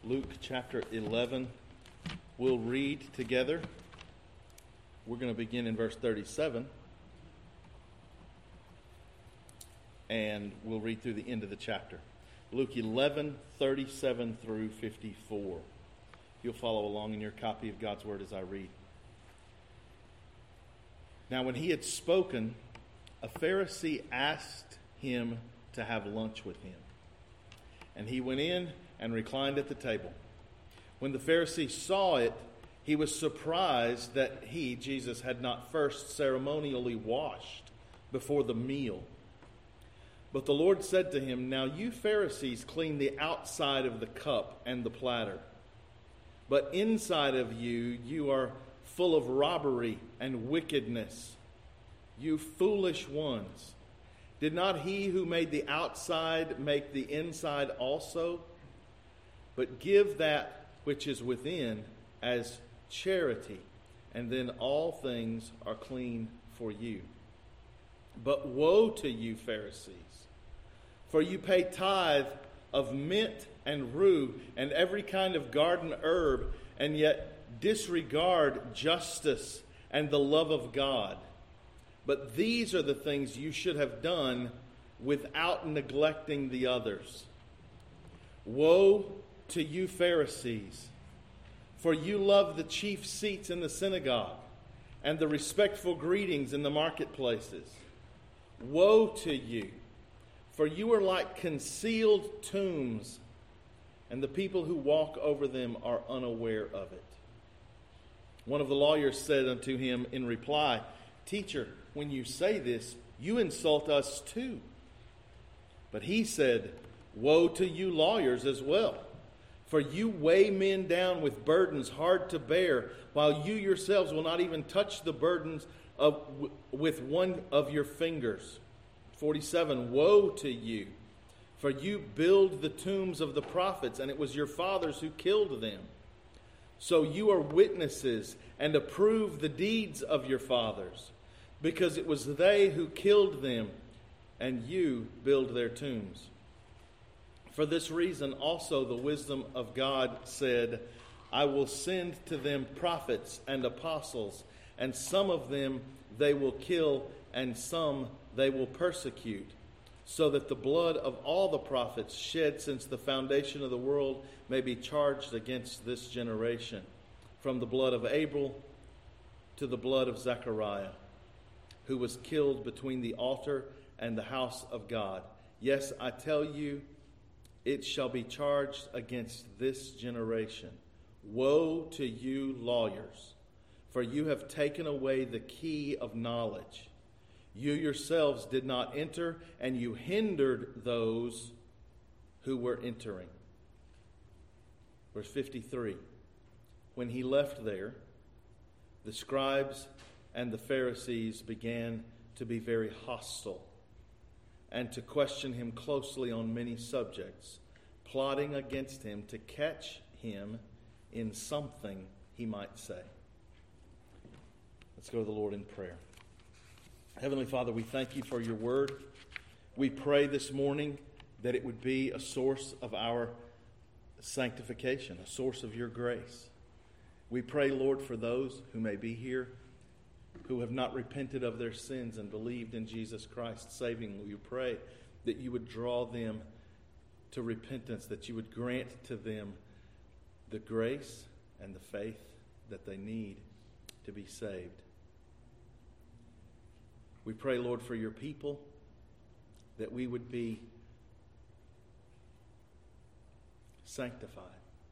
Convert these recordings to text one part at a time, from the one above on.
Luke chapter 11. We'll read together. We're going to begin in verse 37. And we'll read through the end of the chapter. Luke 11, 37 through 54. You'll follow along in your copy of God's Word as I read. Now when he had spoken, a Pharisee asked him to have lunch with him. And he went in and reclined at the table. When the Pharisee saw it, he was surprised that he, Jesus, had not first ceremonially washed before the meal. But the Lord said to him, "Now you Pharisees clean the outside of the cup and the platter. But inside of you are full of robbery and wickedness. You foolish ones. Did not he who made the outside make the inside also? But give that which is within as charity, and then all things are clean for you. But woe to you, Pharisees, for you pay tithe of mint and rue and every kind of garden herb, and yet disregard justice and the love of God. But these are the things you should have done without neglecting the others. Woe to you, Pharisees, for you love the chief seats in the synagogue and the respectful greetings in the marketplaces. Woe to you, for you are like concealed tombs, and the people who walk over them are unaware of it." One of the lawyers said unto him in reply, "Teacher, when you say this, you insult us too." But he said, "Woe to you lawyers as well, for you weigh men down with burdens hard to bear, while you yourselves will not even touch the burdens with one of your fingers." 47, "Woe to you, for you build the tombs of the prophets, and it was your fathers who killed them. So you are witnesses and approve the deeds of your fathers, because it was they who killed them, and you build their tombs. For this reason also the wisdom of God said, I will send to them prophets and apostles, and some of them they will kill, and some they will persecute, so that the blood of all the prophets shed since the foundation of the world may be charged against this generation, from the blood of Abel to the blood of Zechariah, who was killed between the altar and the house of God. Yes, I tell you, it shall be charged against this generation. Woe to you, lawyers, for you have taken away the key of knowledge. You yourselves did not enter, and you hindered those who were entering." Verse 53. When he left there, the scribes and the Pharisees began to be very hostile and to question him closely on many subjects, plotting against him to catch him in something he might say. Let's go to the Lord in prayer. Heavenly Father, we thank you for your word. We pray this morning that it would be a source of our sanctification, a source of your grace. We pray, Lord, for those who may be here who have not repented of their sins and believed in Jesus Christ savingly. We pray that you would draw them to repentance, that you would grant to them the grace and the faith that they need to be saved. We pray, Lord, for your people, that we would be sanctified,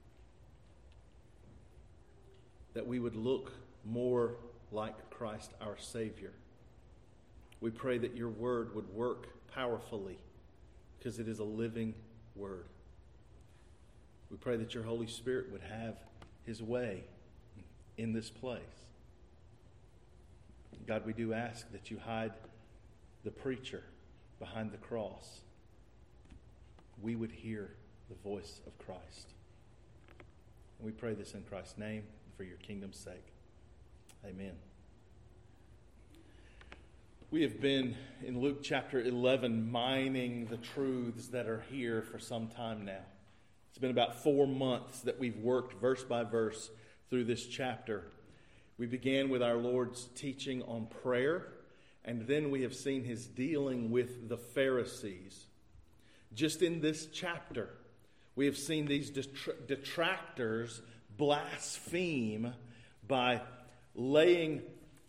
that we would look more like Christ our Savior. We pray that your word would work powerfully, because it is a living word. We pray that your Holy Spirit would have his way in this place. God, we do ask that you hide the preacher behind the cross. We would hear the voice of Christ. And we pray this in Christ's name and for your kingdom's sake. Amen. We have been in Luke chapter 11 mining the truths that are here for some time now. It's been about 4 months that we've worked verse by verse through this chapter. We began with our Lord's teaching on prayer, and then we have seen his dealing with the Pharisees. Just in this chapter, we have seen these detractors blaspheme by laying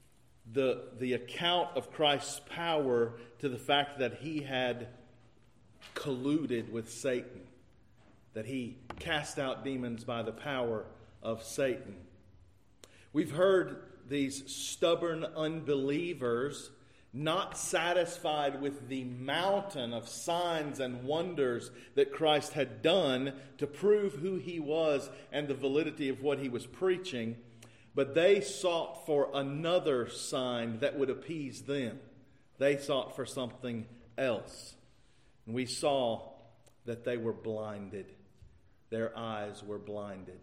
the account of Christ's power to the fact that he had colluded with Satan, that he cast out demons by the power of Satan. We've heard these stubborn unbelievers, not satisfied with the mountain of signs and wonders that Christ had done to prove who he was and the validity of what he was preaching, but they sought for another sign that would appease them. They sought for something else. And we saw that they were blinded. Their eyes were blinded.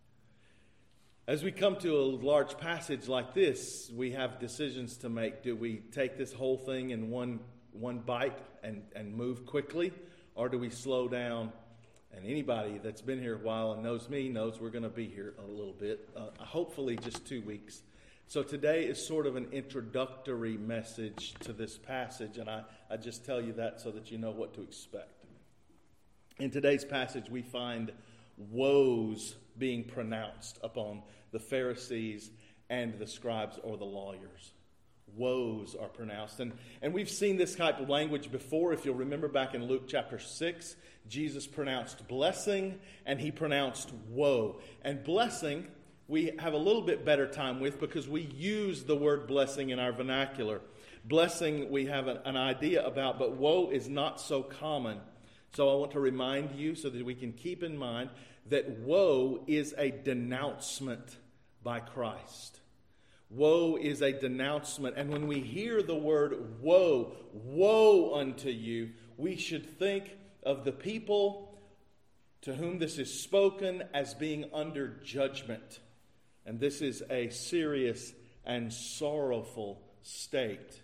As we come to a large passage like this, we have decisions to make. Do we take this whole thing in one bite and move quickly? Or do we slow down? And anybody that's been here a while and knows me knows we're going to be here a little bit. Hopefully just 2 weeks. So today is sort of an introductory message to this passage. And I just tell you that so that you know what to expect. In today's passage, we find woes being pronounced upon the Pharisees and the scribes or the lawyers. Woes are pronounced. And we've seen this type of language before. If you'll remember back in Luke chapter 6, Jesus pronounced blessing and he pronounced woe. And blessing, we have a little bit better time with because we use the word blessing in our vernacular. Blessing we have an idea about, but woe is not so common. So I want to remind you so that we can keep in mind that woe is a denouncement by Christ. Woe is a denouncement. And when we hear the word woe, woe unto you, we should think of the people to whom this is spoken as being under judgment. And this is a serious and sorrowful state.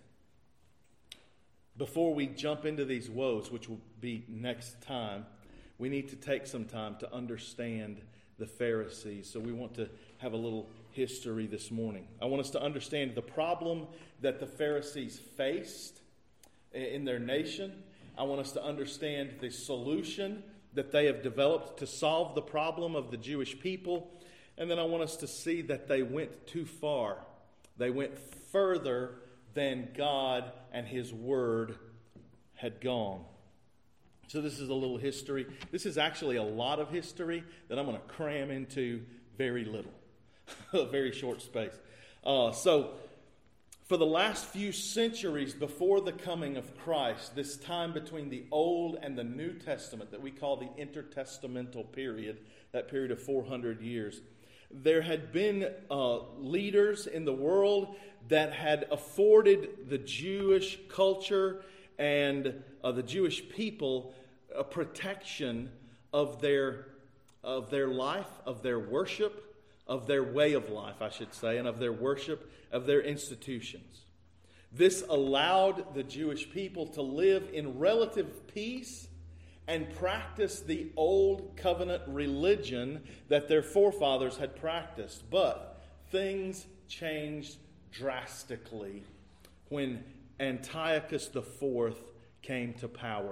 Before we jump into these woes, which will be next time, we need to take some time to understand the Pharisees. So we want to have a little history this morning. I want us to understand the problem that the Pharisees faced in their nation. I want us to understand the solution that they have developed to solve the problem of the Jewish people. And then I want us to see that they went too far. They went further than God and His Word had gone. So this is a little history. This is actually a lot of history that I'm going to cram into very little, a very short space. So for the last few centuries before the coming of Christ, this time between the Old and the New Testament that we call the intertestamental period, that period of 400 years, there had been leaders in the world that had afforded the Jewish culture and the Jewish people a protection of their life, of their worship, of their way of life, I should say, and of their worship, of their institutions. This allowed the Jewish people to live in relative peace and practice the old covenant religion that their forefathers had practiced. But things changed drastically when Antiochus IV came to power.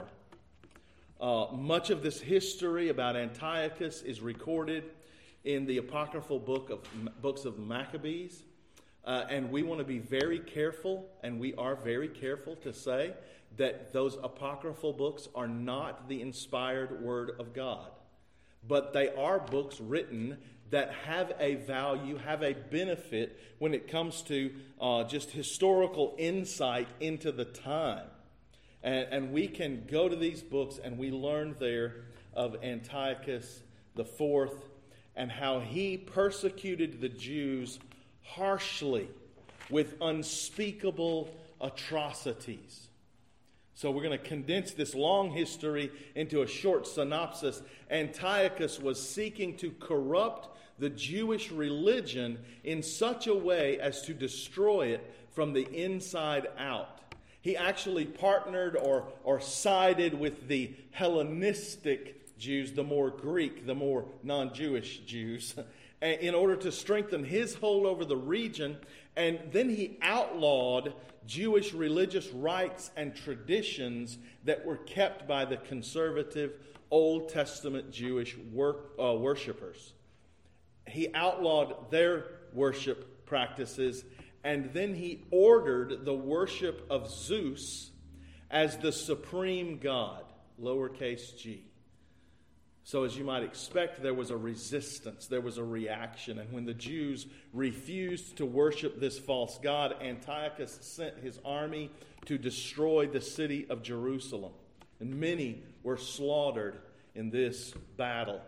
Much of this history about Antiochus is recorded in the apocryphal books of Maccabees. And we want to be very careful, and we are very careful to say that those apocryphal books are not the inspired Word of God. But they are books written that have a value, have a benefit when it comes to just historical insight into the time. And we can go to these books and we learn there of Antiochus IV and how he persecuted the Jews harshly with unspeakable atrocities. So we're going to condense this long history into a short synopsis. Antiochus was seeking to corrupt the Jewish religion in such a way as to destroy it from the inside out. He actually partnered or sided with the Hellenistic Jews, the more Greek, the more non-Jewish Jews, in order to strengthen his hold over the region. And then he outlawed Jewish religious rites and traditions that were kept by the conservative Old Testament Jewish worshipers. He outlawed their worship practices, and then he ordered the worship of Zeus as the supreme god, lowercase g. So as you might expect, there was a resistance, there was a reaction. And when the Jews refused to worship this false god, Antiochus sent his army to destroy the city of Jerusalem. And many were slaughtered in this battle.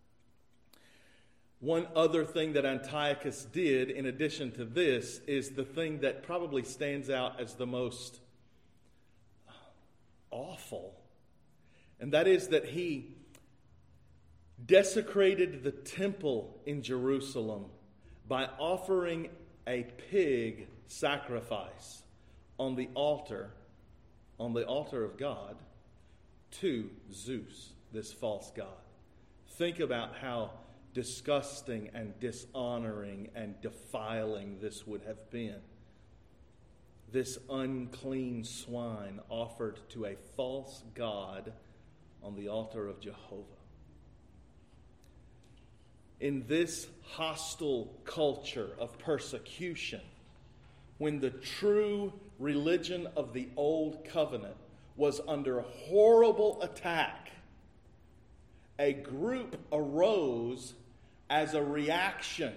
One other thing that Antiochus did, in addition to this, is the thing that probably stands out as the most awful. And that is that he desecrated the temple in Jerusalem by offering a pig sacrifice on the altar of God, to Zeus, this false god. Think about how disgusting and dishonoring and defiling this would have been. This unclean swine offered to a false god on the altar of Jehovah. In this hostile culture of persecution, when the true religion of the Old Covenant was under horrible attack, a group arose as a reaction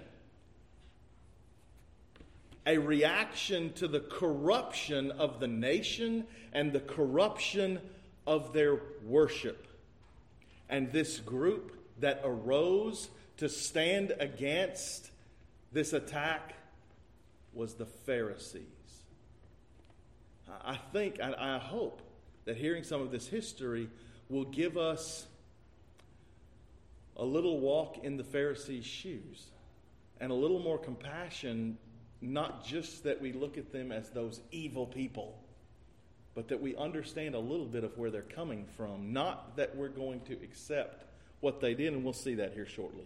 to the corruption of the nation and the corruption of their worship. And this group that arose to stand against this attack was the Pharisees. I hope that hearing some of this history will give us a little walk in the Pharisees' shoes and a little more compassion, not just that we look at them as those evil people, but that we understand a little bit of where they're coming from, not that we're going to accept what they did, and we'll see that here shortly.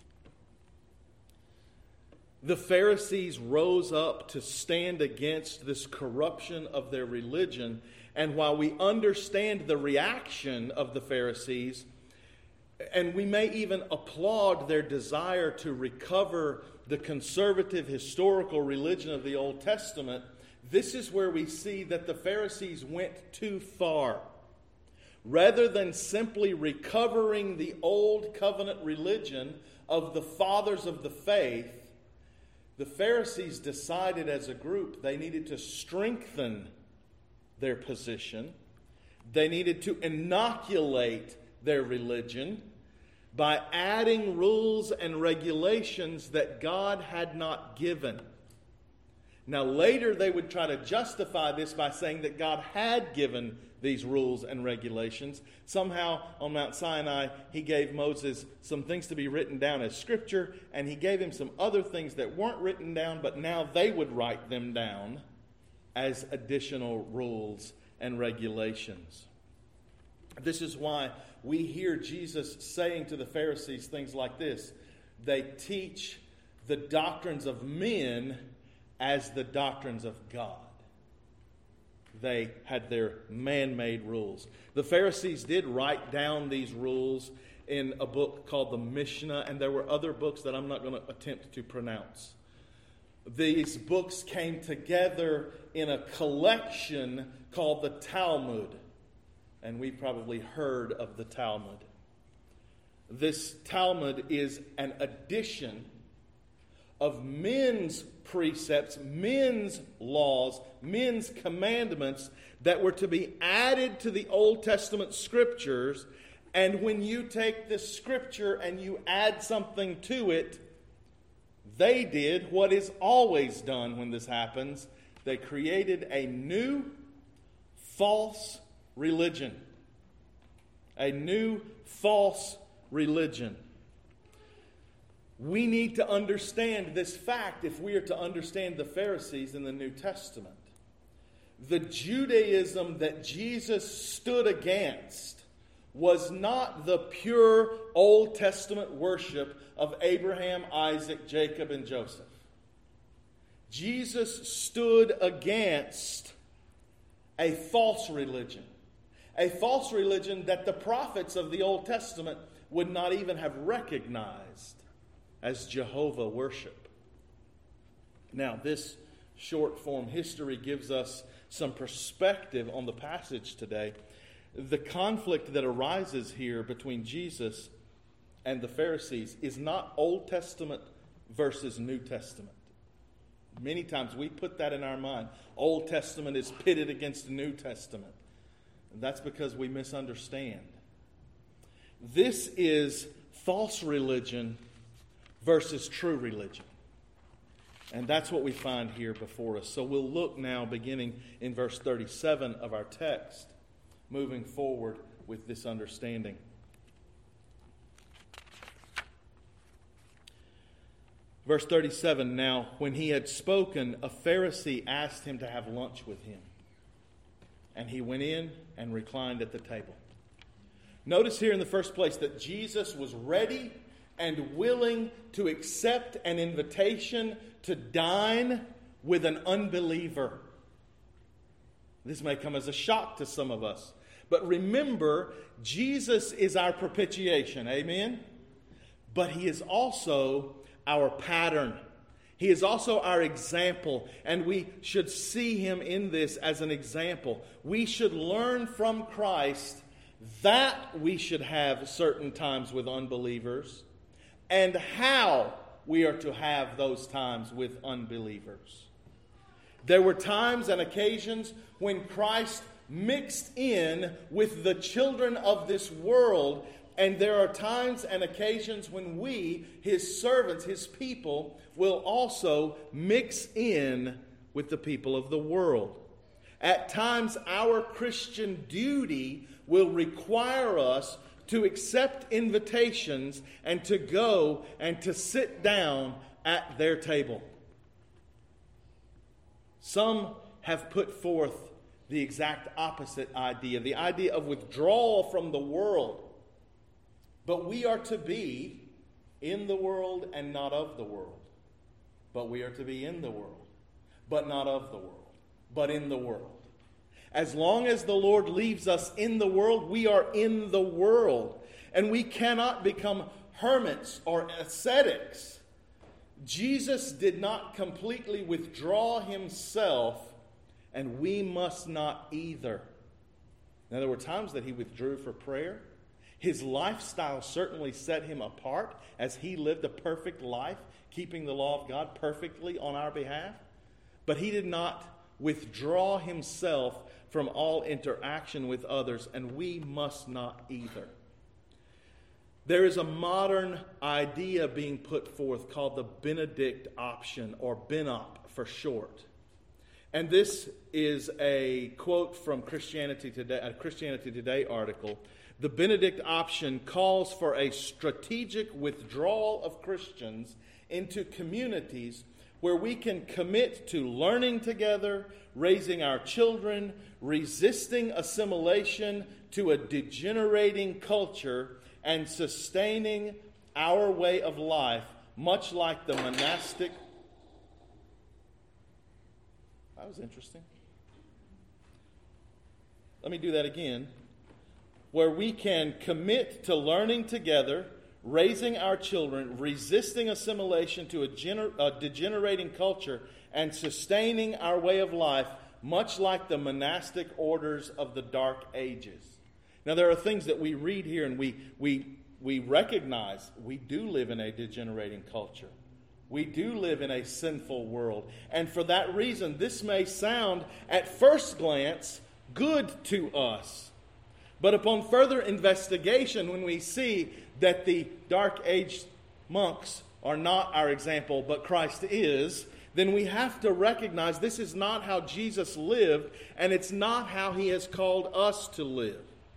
The Pharisees rose up to stand against this corruption of their religion, and while we understand the reaction of the Pharisees, and we may even applaud their desire to recover the conservative historical religion of the Old Testament, this is where we see that the Pharisees went too far. Rather than simply recovering the Old Covenant religion of the fathers of the faith, the Pharisees decided as a group they needed to strengthen their position. They needed to inoculate their religion by adding rules and regulations that God had not given. Now later they would try to justify this by saying that God had given these rules and regulations. Somehow on Mount Sinai he gave Moses some things to be written down as scripture, and he gave him some other things that weren't written down, but now they would write them down as additional rules and regulations. This is why we hear Jesus saying to the Pharisees things like this: they teach the doctrines of men as the doctrines of God. They had their man-made rules. The Pharisees did write down these rules in a book called the Mishnah, and there were other books that I'm not going to attempt to pronounce. These books came together in a collection called the Talmud, and we've probably heard of the Talmud. This Talmud is an addition of men's precepts, men's laws, men's commandments that were to be added to the Old Testament scriptures. And when you take this scripture and you add something to it, they did what is always done when this happens. They created a new false religion. A new false religion. We need to understand this fact if we are to understand the Pharisees in the New Testament. The Judaism that Jesus stood against was not the pure Old Testament worship of Abraham, Isaac, Jacob, and Joseph. Jesus stood against a false religion that the prophets of the Old Testament would not even have recognized as Jehovah worship. Now, this short form history gives us some perspective on the passage today. The conflict that arises here between Jesus and the Pharisees is not Old Testament versus New Testament. Many times we put that in our mind. Old Testament is pitted against the New Testament. And that's because we misunderstand. This is false religion versus true religion. And that's what we find here before us. So we'll look now beginning in verse 37 of our text, moving forward with this understanding. Verse 37, now, when he had spoken, a Pharisee asked him to have lunch with him. And he went in and reclined at the table. Notice here in the first place that Jesus was ready and willing to accept an invitation to dine with an unbeliever. This may come as a shock to some of us. But remember, Jesus is our propitiation. Amen? But he is also our pattern. He is also our example, and we should see him in this as an example. We should learn from Christ that we should have certain times with unbelievers and how we are to have those times with unbelievers. There were times and occasions when Christ mixed in with the children of this world, and there are times and occasions when we, his servants, his people, will also mix in with the people of the world. At times, our Christian duty will require us to accept invitations and to go and to sit down at their table. Some have put forth the exact opposite idea, the idea of withdrawal from the world. But we are to be in the world and not of the world. But we are to be in the world, but not of the world, but in the world. As long as the Lord leaves us in the world, we are in the world. And we cannot become hermits or ascetics. Jesus did not completely withdraw himself, and we must not either. Now, there were times that he withdrew for prayer. His lifestyle certainly set him apart as he lived a perfect life, keeping the law of God perfectly on our behalf. But he did not withdraw himself from all interaction with others, and we must not either. There is a modern idea being put forth called the Benedict option, or BENOP for short. And this is a quote from Christianity Today, a Christianity Today article. The Benedict option calls for a strategic withdrawal of Christians into communities where we can commit to learning together, raising our children, resisting assimilation to a degenerating culture, and sustaining our way of life, much like the monastic. That was interesting. Let me do that again. Where we can commit to learning together, raising our children, resisting assimilation to a degenerating culture, and sustaining our way of life, much like the monastic orders of the Dark Ages. Now, there are things that we read here and we recognize we do live in a degenerating culture. We do live in a sinful world. And for that reason, this may sound, at first glance, good to us. But upon further investigation, when we see that the Dark Age monks are not our example, but Christ is, then we have to recognize this is not how Jesus lived, and it's not how he has called us to live.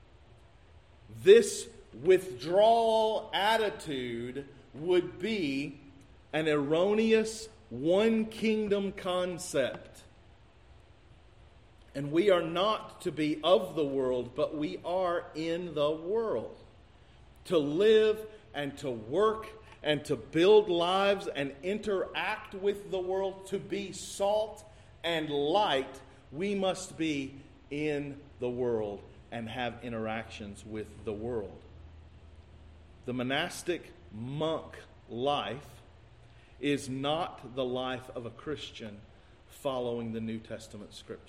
This withdrawal attitude would be an erroneous one-kingdom concept. And we are not to be of the world, but we are in the world. To live and to work and to build lives and interact with the world, to be salt and light, we must be in the world and have interactions with the world. The monastic monk life is not the life of a Christian following the New Testament Scriptures.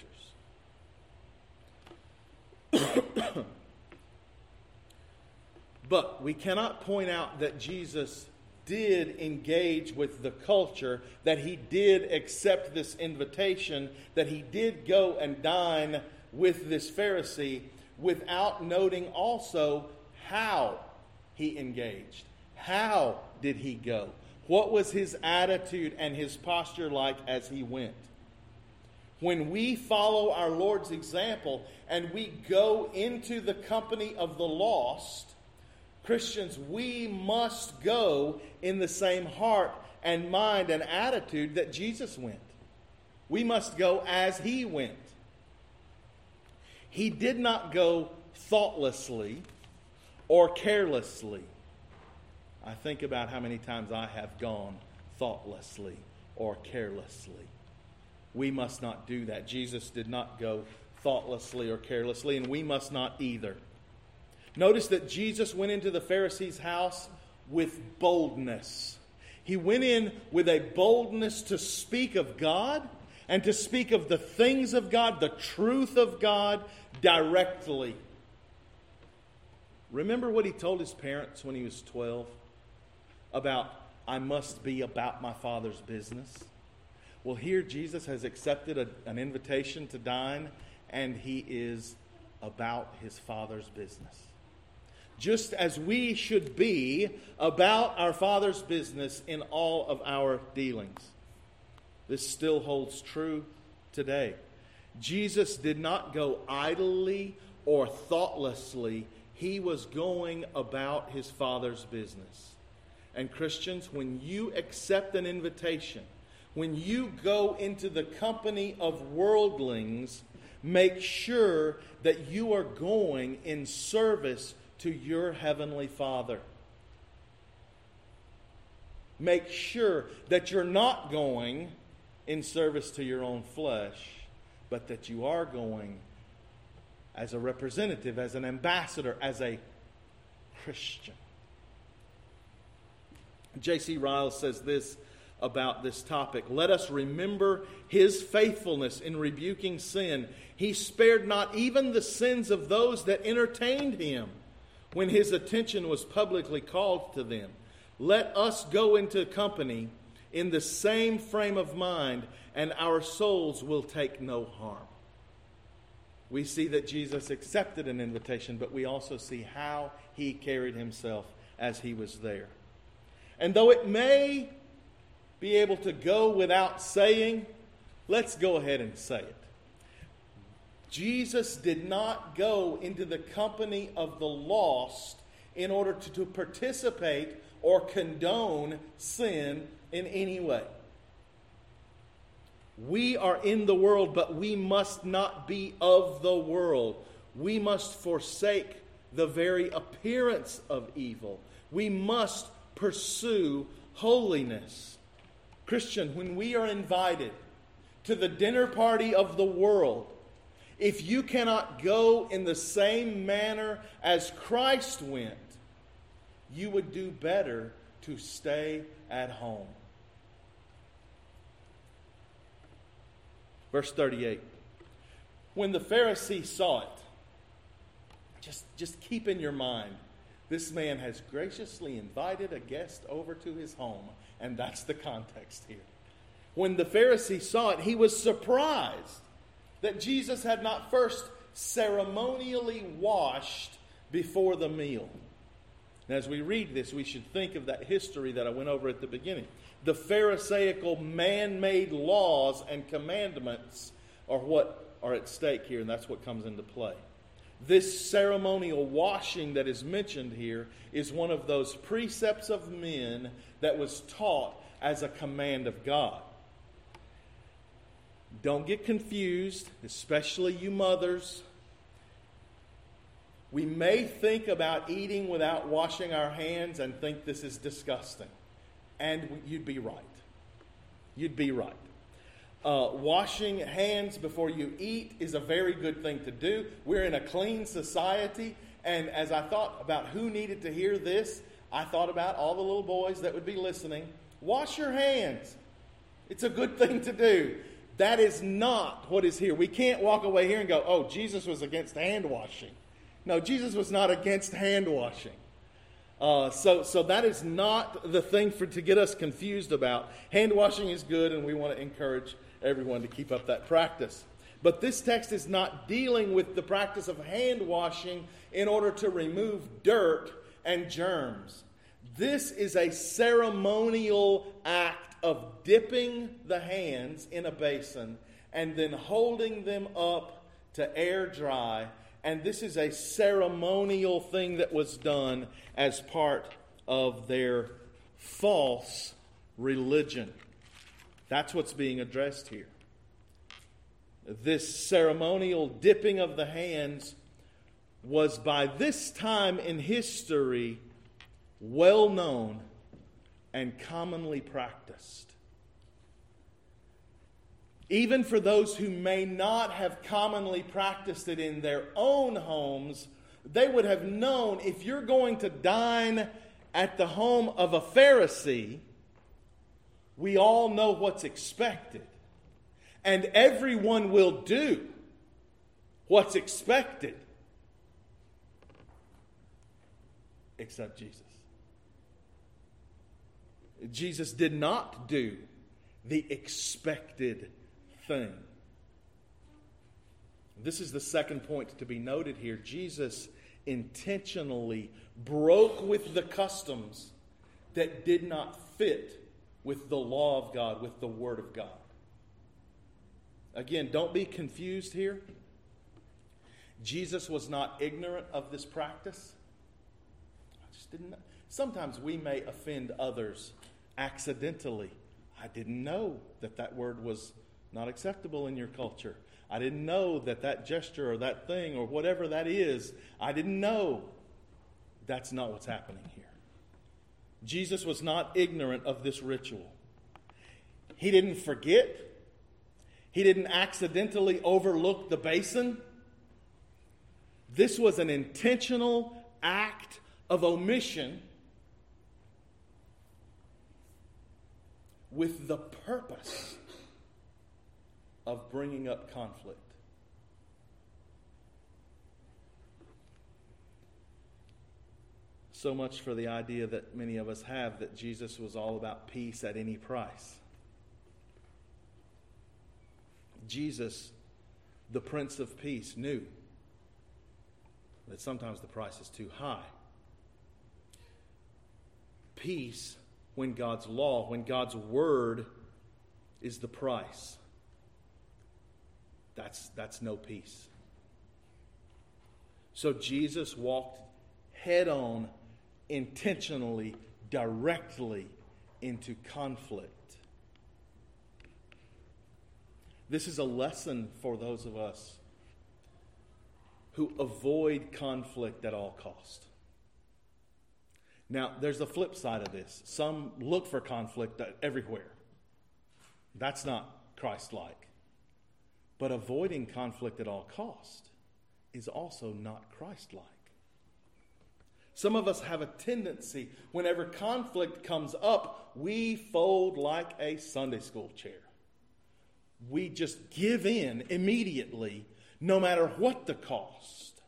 But we cannot point out that Jesus did engage with the culture, that he did accept this invitation, that he did go and dine with this Pharisee, without noting also how he engaged. How did he go? What was his attitude and his posture like as he went? When we follow our Lord's example and we go into the company of the lost, Christians, we must go in the same heart and mind and attitude that Jesus went. We must go as he went. He did not go thoughtlessly or carelessly. I think about how many times I have gone thoughtlessly or carelessly. We must not do that. Jesus did not go thoughtlessly or carelessly, and we must not either. Notice that Jesus went into the Pharisee's house with boldness. He went in with a boldness to speak of God and to speak of the things of God, the truth of God, directly. Remember what he told his parents when he was 12 about, I must be about my Father's business? Well, here Jesus has accepted an invitation to dine, and he is about his Father's business. Just as we should be about our Father's business in all of our dealings. This still holds true today. Jesus did not go idly or thoughtlessly. He was going about his Father's business. And Christians, when you accept an invitation, when you go into the company of worldlings, make sure that you are going in service to your Heavenly Father. Make sure that you're not going in service to your own flesh, but that you are going as a representative, as an ambassador, as a Christian. J.C. Ryle says this about this topic. Let us remember his faithfulness in rebuking sin. He spared not even the sins of those that entertained him when his attention was publicly called to them. Let us go into company in the same frame of mind, and our souls will take no harm. We see that Jesus accepted an invitation, but we also see how he carried himself as he was there. And though it may be able to go without saying, let's go ahead and say it. Jesus did not go into the company of the lost in order to participate or condone sin in any way. We are in the world, but we must not be of the world. We must forsake the very appearance of evil. We must pursue holiness. Christian, when we are invited to the dinner party of the world, if you cannot go in the same manner as Christ went, you would do better to stay at home. Verse 38. When the Pharisee saw it, just keep in your mind, this man has graciously invited a guest over to his home, and that's the context here. When the Pharisee saw it, he was surprised that Jesus had not first ceremonially washed before the meal. And as we read this, we should think of that history that I went over at the beginning. The Pharisaical man-made laws and commandments are what are at stake here, and that's what comes into play. This ceremonial washing that is mentioned here is one of those precepts of men that was taught as a command of God. Don't get confused, especially you mothers. We may think about eating without washing our hands and think this is disgusting. And you'd be right. You'd be right. Washing hands before you eat is a very good thing to do. We're in a clean society. And as I thought about who needed to hear this, I thought about all the little boys that would be listening. Wash your hands. It's a good thing to do. That is not what is here. We can't walk away here and go, oh, Jesus was against hand washing. No, Jesus was not against hand washing. So that is not the thing to get us confused about. Hand washing is good, and we want to encourage everyone to keep up that practice. But this text is not dealing with the practice of hand washing in order to remove dirt and germs. This is a ceremonial act of dipping the hands in a basin and then holding them up to air dry. And this is a ceremonial thing that was done as part of their false religion. That's what's being addressed here. This ceremonial dipping of the hands was by this time in history well known and commonly practiced. Even for those who may not have commonly practiced it in their own homes, they would have known if you're going to dine at the home of a Pharisee, we all know what's expected. And everyone will do what's expected. Except Jesus. Jesus did not do the expected thing. This is the second point to be noted here. Jesus intentionally broke with the customs that did not fit with the law of God, with the Word of God. Again, don't be confused here. Jesus was not ignorant of this practice. I just didn't know. Sometimes we may offend others accidentally. I didn't know that word was not acceptable in your culture. I didn't know that gesture or that thing or whatever that is, I didn't know. That's not what's happening here. Jesus was not ignorant of this ritual. He didn't forget. He didn't accidentally overlook the basin. This was an intentional act of omission with the purpose of bringing up conflict. So much for the idea that many of us have that Jesus was all about peace at any price. Jesus, the Prince of Peace, knew that sometimes the price is too high. Peace, when God's law, when God's word is the price, that's no peace. So Jesus walked head on, intentionally, directly into conflict. This is a lesson for those of us who avoid conflict at all cost. Now, there's the flip side of this. Some look for conflict everywhere. That's not Christ-like. But avoiding conflict at all cost is also not Christ-like. Some of us have a tendency, whenever conflict comes up, we fold like a Sunday school chair. We just give in immediately, no matter what the cost.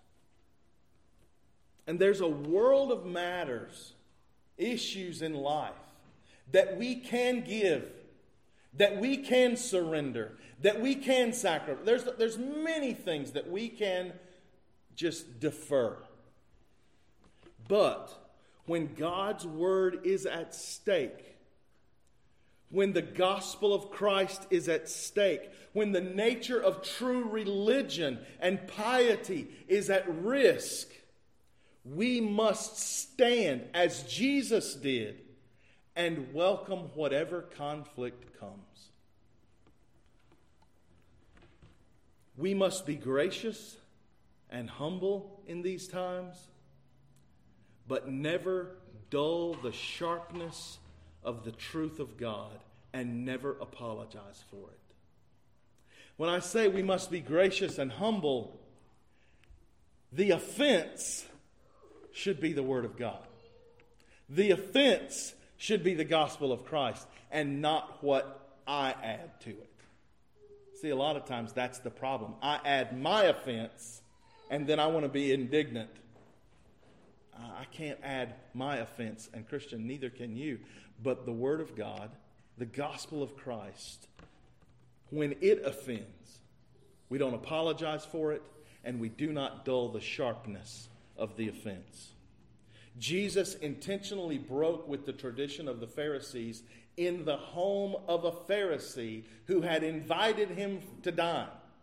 And there's a world of matters, issues in life, that we can give, that we can surrender, that we can sacrifice. There's many things that we can just defer. But when God's word is at stake, when the gospel of Christ is at stake, when the nature of true religion and piety is at risk, we must stand as Jesus did and welcome whatever conflict comes. We must be gracious and humble in these times, but never dull the sharpness of the truth of God and never apologize for it. When I say we must be gracious and humble, the offense should be the Word of God. The offense should be the gospel of Christ and not what I add to it. See, a lot of times that's the problem. I add my offense and then I want to be indignant. I can't add my offense, and Christian, neither can you. But the Word of God, the gospel of Christ, when it offends, we don't apologize for it, and we do not dull the sharpness of the offense. Jesus intentionally broke with the tradition of the Pharisees in the home of a Pharisee who had invited him to dine.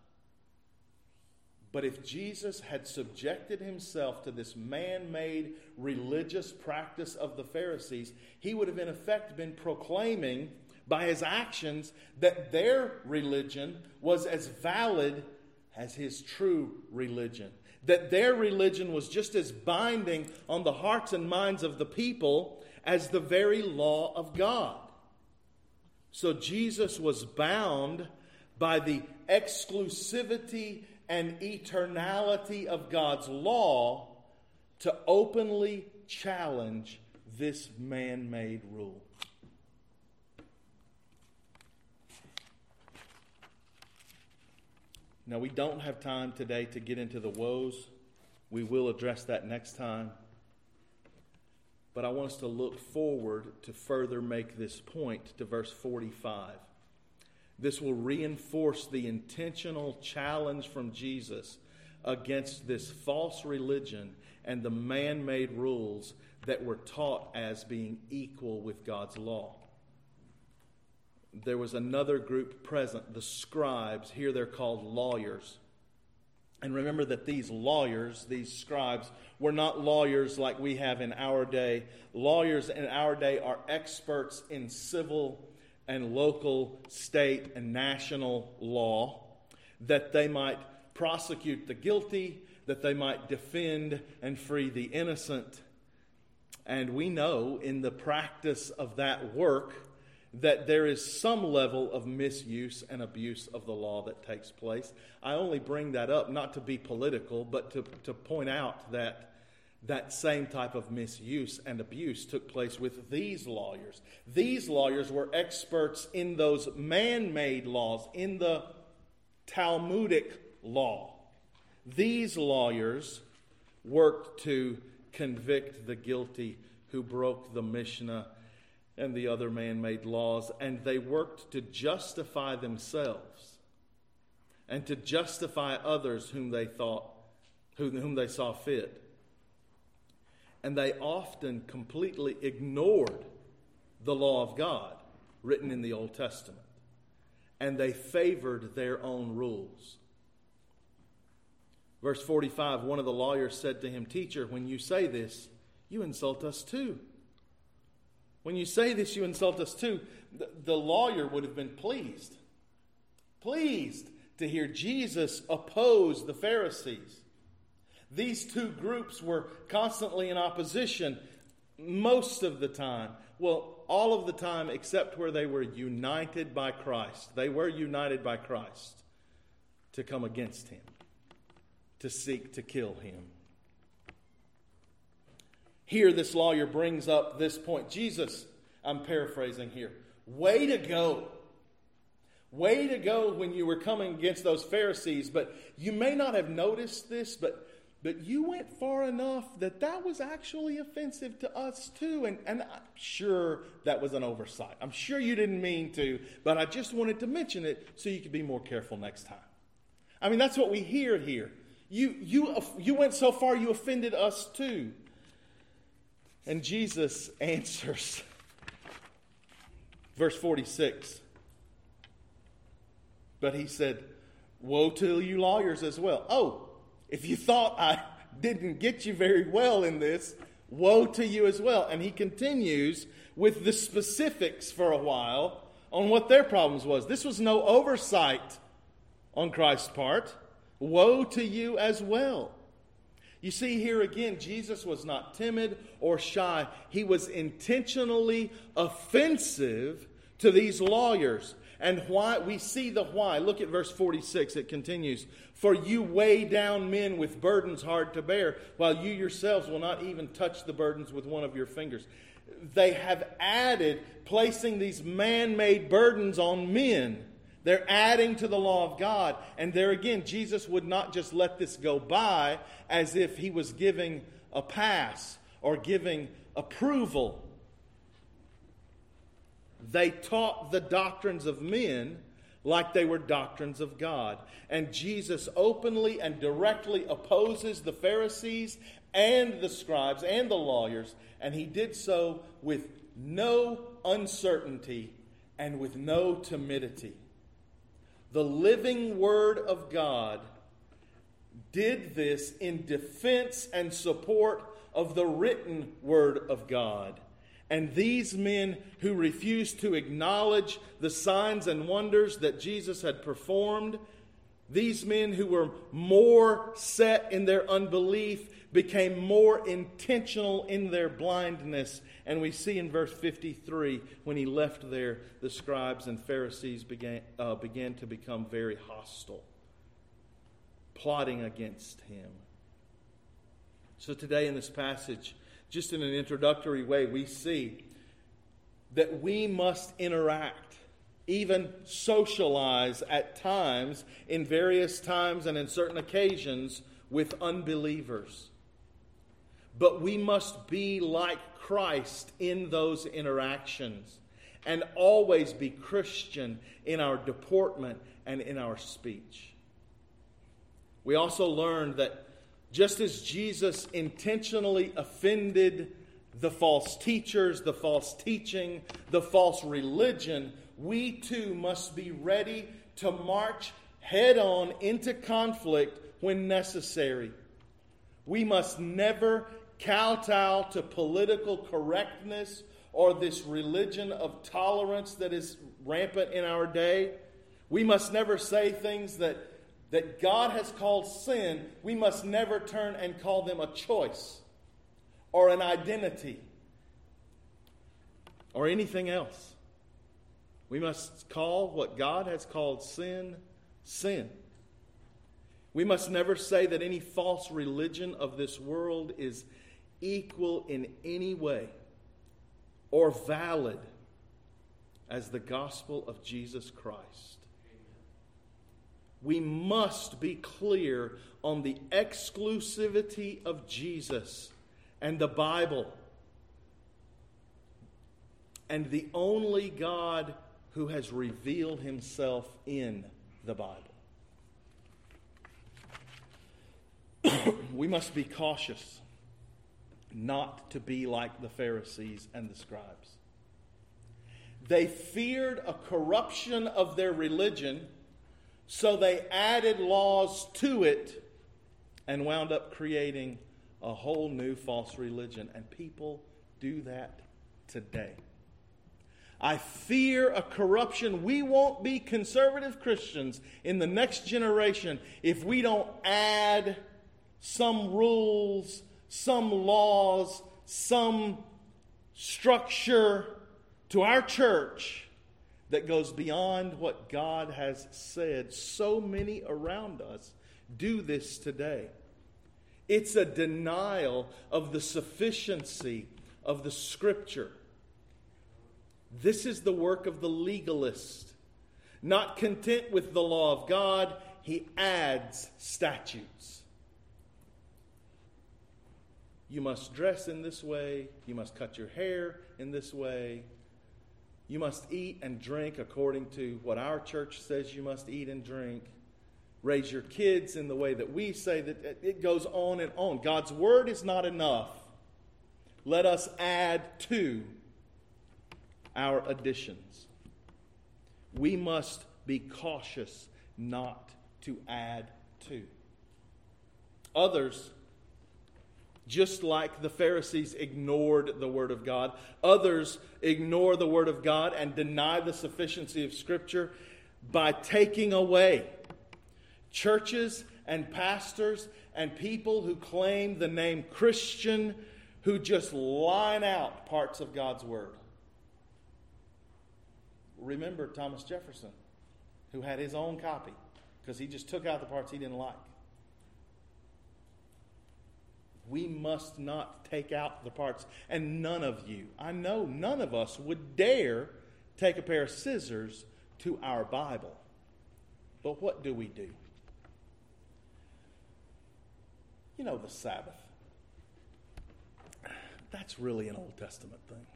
But if Jesus had subjected himself to this man-made religious practice of the Pharisees, he would have in effect been proclaiming by his actions that their religion was as valid as his true religion. That their religion was just as binding on the hearts and minds of the people as the very law of God. So Jesus was bound by the exclusivity and eternality of God's law to openly challenge this man-made rule. Now, we don't have time today to get into the woes. We will address that next time. But I want us to look forward to further make this point to verse 45. This will reinforce the intentional challenge from Jesus against this false religion and the man-made rules that were taught as being equal with God's law. There was another group present, the scribes. Here they're called lawyers. And remember that these lawyers, these scribes, were not lawyers like we have in our day. Lawyers in our day are experts in civil and local, state, and national law, that they might prosecute the guilty, that they might defend and free the innocent. And we know in the practice of that work that there is some level of misuse and abuse of the law that takes place. I only bring that up not to be political, but to point out that that same type of misuse and abuse took place with these lawyers. These lawyers were experts in those man-made laws, in the Talmudic law. These lawyers worked to convict the guilty who broke the Mishnah and the other man-made laws, and they worked to justify themselves and to justify others whom they saw fit. And they often completely ignored the law of God written in the Old Testament. And they favored their own rules. Verse 45, one of the lawyers said to him, "Teacher, when you say this, you insult us too." When you say this, you insult us too. The lawyer would have been pleased to hear Jesus oppose the Pharisees. These two groups were constantly in opposition most of the time. Well, all of the time except where they were united by Christ. They were united by Christ to come against him, to seek to kill him. Here, this lawyer brings up this point. Jesus, I'm paraphrasing here, way to go. Way to go when you were coming against those Pharisees. But you may not have noticed this, but you went far enough that was actually offensive to us too. And I'm sure that was an oversight. I'm sure you didn't mean to, but I just wanted to mention it so you could be more careful next time. I mean, that's what we hear here. You went so far you offended us too. And Jesus answers. Verse 46. But he said, "Woe to you lawyers as well." Oh, if you thought I didn't get you very well in this, woe to you as well. And he continues with the specifics for a while on what their problems was. This was no oversight on Christ's part. Woe to you as well. You see here again, Jesus was not timid or shy. He was intentionally offensive to these lawyers. And why? We see the why. Look at verse 46. It continues. For you weigh down men with burdens hard to bear, while you yourselves will not even touch the burdens with one of your fingers. They have added placing these man-made burdens on men. They're adding to the law of God. And there again, Jesus would not just let this go by as if he was giving a pass or giving approval. They taught the doctrines of men like they were doctrines of God. And Jesus openly and directly opposes the Pharisees and the scribes and the lawyers. And he did so with no uncertainty and with no timidity. The living Word of God did this in defense and support of the written Word of God. And these men who refused to acknowledge the signs and wonders that Jesus had performed, these men who were more set in their unbelief, became more intentional in their blindness. And we see in verse 53, when he left there, the scribes and Pharisees began to become very hostile, plotting against him. So today in this passage, just in an introductory way, we see that we must interact, even socialize at times, in various times and in certain occasions, with unbelievers. But we must be like Christ in those interactions and always be Christian in our deportment and in our speech. We also learned that just as Jesus intentionally offended the false teachers, the false teaching, the false religion, we too must be ready to march head on into conflict when necessary. We must never kowtow to political correctness or this religion of tolerance that is rampant in our day. We must never say things that God has called sin. We must never turn and call them a choice or an identity or anything else. We must call what God has called sin, sin. We must never say that any false religion of this world is equal in any way or valid as the gospel of Jesus Christ. We must be clear on the exclusivity of Jesus and the Bible and the only God who has revealed himself in the Bible. We must be cautious not to be like the Pharisees and the scribes. They feared a corruption of their religion, so they added laws to it and wound up creating a whole new false religion. And people do that today. I fear a corruption. We won't be conservative Christians in the next generation if we don't add some rules, some laws, some structure to our church that goes beyond what God has said. So many around us do this today. It's a denial of the sufficiency of the Scripture. This is the work of the legalist. Not content with the law of God, he adds statutes. You must dress in this way. You must cut your hair in this way. You must eat and drink according to what our church says you must eat and drink. Raise your kids in the way that we say. That it goes on and on. God's word is not enough. Let us add to our additions. We must be cautious not to add to. Others, just like the Pharisees ignored the Word of God, others ignore the Word of God and deny the sufficiency of Scripture by taking away churches and pastors and people who claim the name Christian who just line out parts of God's Word. Remember Thomas Jefferson, who had his own copy because he just took out the parts he didn't like. We must not take out the parts. And none of you, I know none of us would dare take a pair of scissors to our Bible. But what do we do? You know, the Sabbath. That's really an Old Testament thing.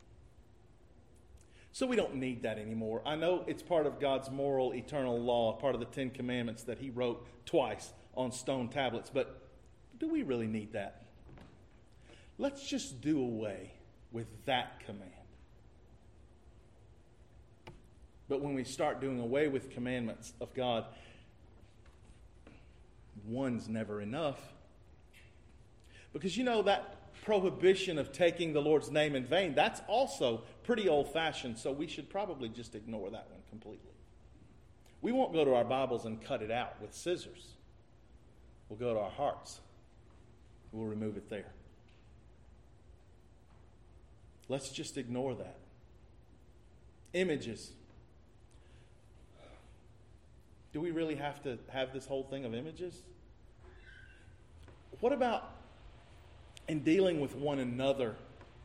So we don't need that anymore. I know it's part of God's moral, eternal law, part of the Ten Commandments that He wrote twice on stone tablets. But do we really need that? Let's just do away with that command. But when we start doing away with commandments of God, one's never enough. Because you know that prohibition of taking the Lord's name in vain, that's also pretty old-fashioned, so we should probably just ignore that one completely. We won't go to our Bibles and cut it out with scissors. We'll go to our hearts. We'll remove it there. Let's just ignore that. Images. Do we really have to have this whole thing of images? What about in dealing with one another?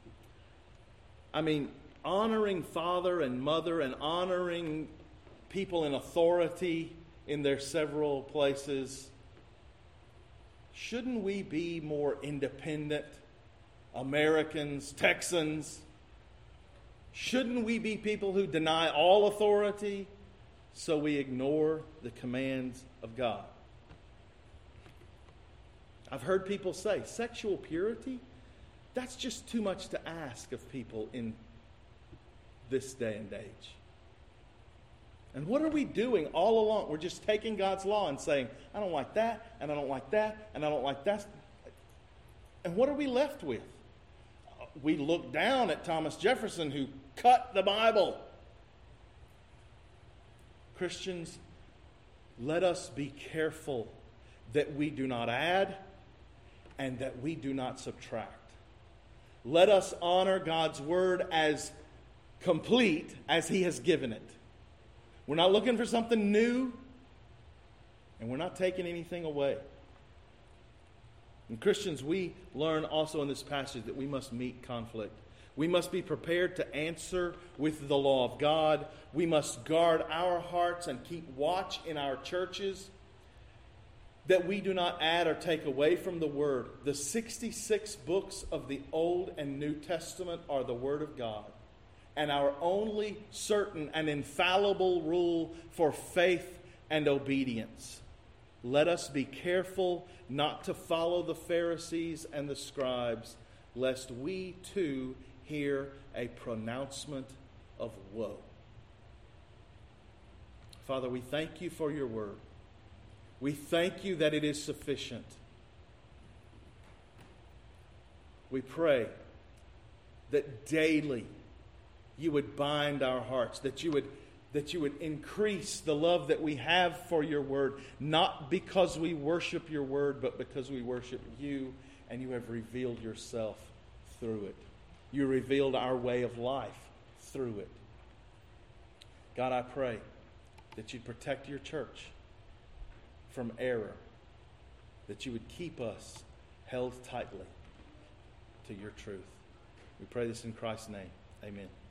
I mean, honoring father and mother and honoring people in authority in their several places. Shouldn't we be more independent Americans, Texans? Shouldn't we be people who deny all authority so we ignore the commands of God? I've heard people say, sexual purity, that's just too much to ask of people in this day and age. And what are we doing all along? We're just taking God's law and saying, I don't like that, and I don't like that, and I don't like that. And what are we left with? We look down at Thomas Jefferson, who cut the Bible. Christians, let us be careful that we do not add and that we do not subtract. Let us honor God's word as complete as He has given it. We're not looking for something new, and we're not taking anything away. And Christians, we learn also in this passage that we must meet conflict. We must be prepared to answer with the law of God. We must guard our hearts and keep watch in our churches that we do not add or take away from the Word. The 66 books of the Old and New Testament are the Word of God. And our only certain and infallible rule for faith and obedience. Let us be careful not to follow the Pharisees and the scribes, lest we too hear a pronouncement of woe. Father, we thank You for Your word. We thank You that it is sufficient. We pray that daily You would bind our hearts, that you would increase the love that we have for Your word, not because we worship Your word, but because we worship You, and You have revealed Yourself through it. You revealed our way of life through it. God, I pray that You'd protect Your church from error, that You would keep us held tightly to Your truth. We pray this in Christ's name. Amen.